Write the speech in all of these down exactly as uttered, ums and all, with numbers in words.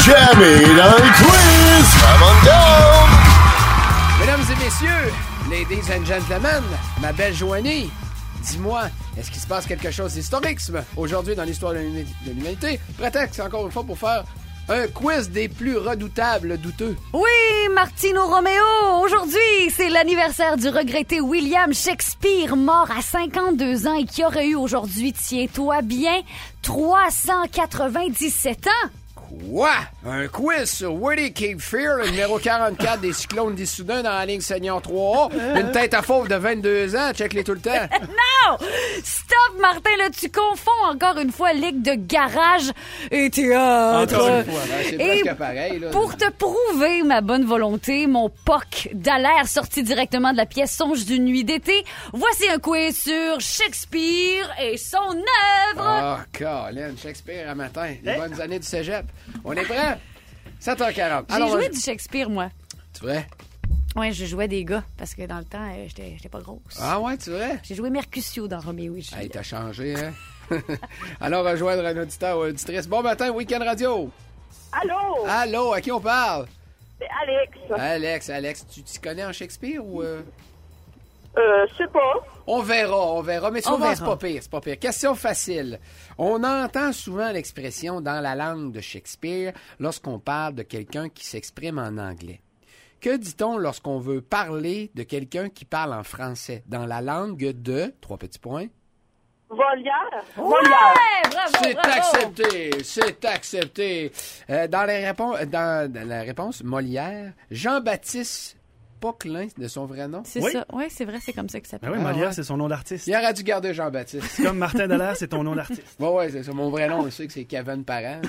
Jamais dans le quiz! Come on down! Mesdames et messieurs, ladies and gentlemen, ma belle Joanie, dis-moi, est-ce qu'il se passe quelque chose d'historique aujourd'hui dans l'histoire de l'humanité? Prétexte encore une fois pour faire un quiz des plus redoutables douteux. Oui, Martino Romeo, aujourd'hui, c'est l'anniversaire du regretté William Shakespeare, mort à cinquante-deux ans et qui aurait eu aujourd'hui, tiens-toi bien, trois cent quatre-vingt-dix-sept ans. Quoi? Un quiz sur Woody Cape Fear, le numéro quarante-quatre des Cyclones d'Issoudun dans la ligne senior trois A. Une tête à fauve de vingt-deux ans, check-les tout le temps. Non! Stop, Martin, là, tu confonds encore une fois ligue de garage et théâtre. Encore une fois, ben, c'est Et presque pareil. Là. Pour te prouver ma bonne volonté, mon P O C d'Alaire sorti directement de la pièce Songe d'une nuit d'été, voici un quiz sur Shakespeare et son œuvre. Ah, oh, Colin, Shakespeare à matin. Les Hey. bonnes années du cégep. On est prêts? sept heures quarante. J'ai Alors, joué on- du Shakespeare, moi. Tu vrai? Ouais, je jouais des gars, parce que dans le temps, euh, j'étais j'étais pas grosse. Ah ouais, tu vrai? J'ai joué Mercutio dans Roméo et Juliette. Hey, t'as changé, hein? Alors, rejoindre un auditeur ou une auditrice. Bon matin, Week-end Radio. Allô? Allô, à qui on parle? C'est Alex. Alex, Alex, tu t'y connais en Shakespeare ou... Euh... Euh, je sais pas. On verra, on verra, mais On souvent, verra. c'est pas pire, c'est pas pire. Question facile. On entend souvent l'expression dans la langue de Shakespeare lorsqu'on parle de quelqu'un qui s'exprime en anglais. Que dit-on lorsqu'on veut parler de quelqu'un qui parle en français dans la langue de... Trois petits points. Volière? Ouais, bravo, C'est bravo. accepté, c'est accepté. Euh, dans, les répons- dans, dans la réponse, Molière, Jean-Baptiste Poquelin, de son vrai nom. C'est Oui. ça. Oui, c'est vrai, c'est comme ça que ça Ben s'appelle. oui, Ah, Molière, ouais. c'est son nom d'artiste. Il aurait dû garder Jean-Baptiste. C'est comme Martin Dallaire, c'est ton nom d'artiste. Bon, ouais, c'est ça. Mon vrai nom, on sait que c'est Kevin Parent.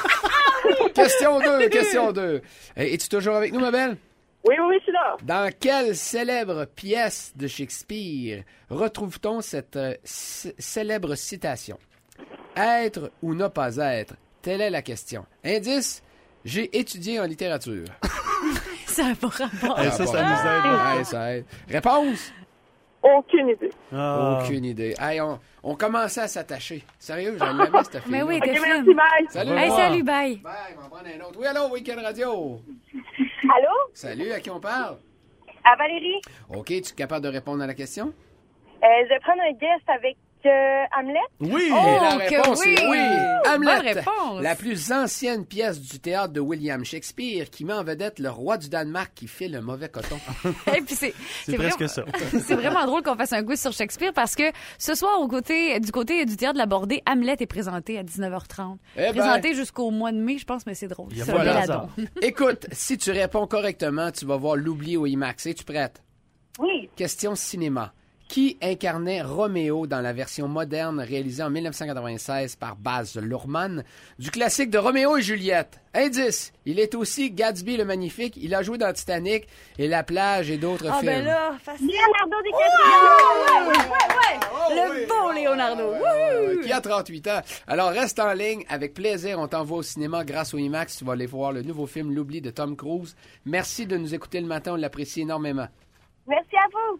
Question deux, question deux. Es-tu toujours avec nous, ma belle? Oui, oui, oui, je suis là. Dans quelle célèbre pièce de Shakespeare retrouve-t-on cette euh, c- célèbre citation? Être ou ne pas être? Telle est la question. Indice, j'ai étudié en littérature. Ça n'a pas rapport. Eh, ça, ça nous aide. Ouais, ça aide. Réponse? Aucune idée. Ah. Aucune idée. Hey, on, on commençait à s'attacher. Sérieux, j'en l'aimais, cette fille. Mais oui, Ok, t'es merci, fine. bye. Salut, Hey, moi. salut, bye. Bye, on va en prendre un autre. Oui, allô, Week-end Radio. Allô? Salut, à qui on parle? À Valérie. OK, tu es capable de répondre à la question? Euh, je vais prendre un guest avec euh, Hamlet. Oui! Oh, Et la que réponse oui! est oui. Bonne Hamlet, réponse. la plus ancienne pièce du théâtre de William Shakespeare qui met en vedette le roi du Danemark qui fait le mauvais coton. Et puis c'est C'est presque ça. C'est vraiment drôle qu'on fasse un quiz sur Shakespeare parce que ce soir, au côté, du côté du théâtre de la Bordée, Hamlet est présenté à dix-neuf heures trente. Eh ben. Présenté jusqu'au mois de mai, je pense, mais c'est drôle. Il y a C'est pas un de bel hasard. addon. Écoute, si tu réponds correctement, tu vas voir l'oubli au IMAX. Es-tu prête? Oui. Question cinéma. Qui incarnait Roméo dans la version moderne réalisée en dix-neuf cent quatre-vingt-seize par Baz Luhrmann du classique de Roméo et Juliette? Indice, il est aussi Gatsby le Magnifique, il a joué dans Titanic et La Plage et d'autres Ah films. ben là, facile. Leonardo Ouais, DiCaprio. ouais, ouais. Oh, Le oui. beau Leonardo. Euh, Wouhou. qui a trente-huit ans. Alors, reste en ligne. Avec plaisir, on t'envoie au cinéma grâce au IMAX. Tu vas aller voir le nouveau film L'Oubli de Tom Cruise. Merci de nous écouter le matin. On l'apprécie énormément. Merci à vous.